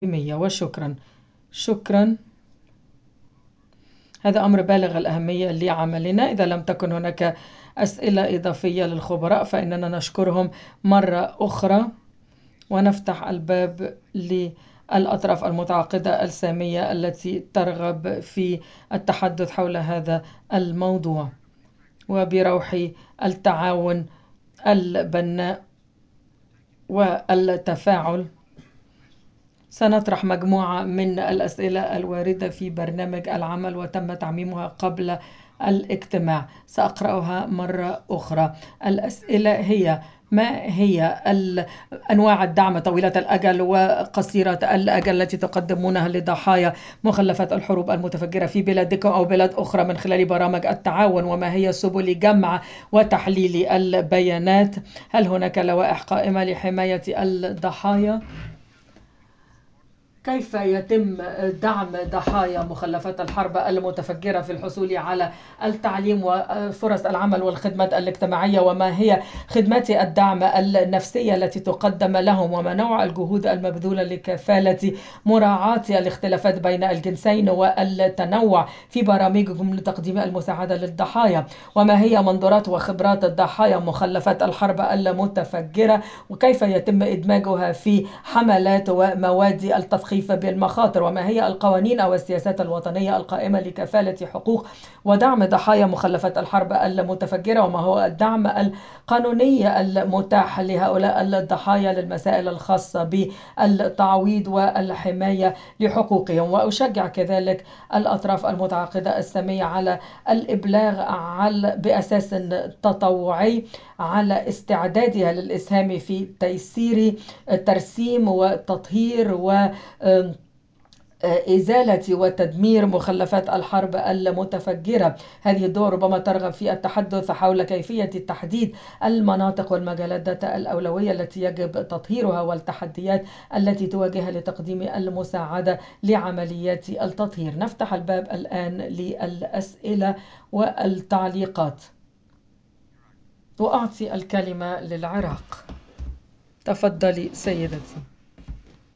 وشكرا. شكرا. هذا أمر بالغ الأهمية لعملنا. إذا لم تكن هناك أسئلة إضافية للخبراء فإننا نشكرهم مرة أخرى ونفتح الباب للأطراف المتعاقدة السامية التي ترغب في التحدث حول هذا الموضوع وبروح التعاون البناء والتفاعل. سنطرح مجموعة من الأسئلة الواردة في برنامج العمل وتم تعميمها قبل الاجتماع. سأقرأها مرة أخرى. الأسئلة هي: ما هي أنواع الدعم طويلة الأجل وقصيرة الأجل التي تقدمونها لضحايا مخلفات الحروب المتفجرة في بلادكم أو بلاد أخرى من خلال برامج التعاون؟ وما هي سبل جمع وتحليل البيانات؟ هل هناك لوائح قائمة لحماية الضحايا؟ كيف يتم دعم ضحايا مخلفات الحرب المتفجرة في الحصول على التعليم وفرص العمل والخدمات الاجتماعية؟ وما هي خدمات الدعم النفسية التي تقدم لهم؟ وما نوع الجهود المبذولة لكفالة مراعاة الاختلافات بين الجنسين والتنوع في برامجكم لتقديم المساعدة للضحايا؟ وما هي منظورات وخبرات الضحايا مخلفات الحرب المتفجرة وكيف يتم إدماجها في حملات ومواد التثقيف بالمخاطر؟ وما هي القوانين أو السياسات الوطنية القائمة لكفالة حقوق ودعم ضحايا مخلفات الحرب المتفجرة؟ وما هو الدعم القانوني المتاح لهؤلاء الضحايا للمسائل الخاصة بالتعويض والحماية لحقوقهم؟ وأشجع كذلك الأطراف المتعاقدة السامية على الإبلاغ بأساس تطوعي على استعدادها للإسهام في تيسير ترسيم وتطهير إزالة وتدمير مخلفات الحرب المتفجرة. هذه الدول ربما ترغب في التحدث حول كيفية تحديد المناطق والمجالات ذات الأولوية التي يجب تطهيرها والتحديات التي تواجهها لتقديم المساعدة لعمليات التطهير. نفتح الباب الآن للأسئلة والتعليقات. وأعطي الكلمة للعراق. تفضلي سيدتي.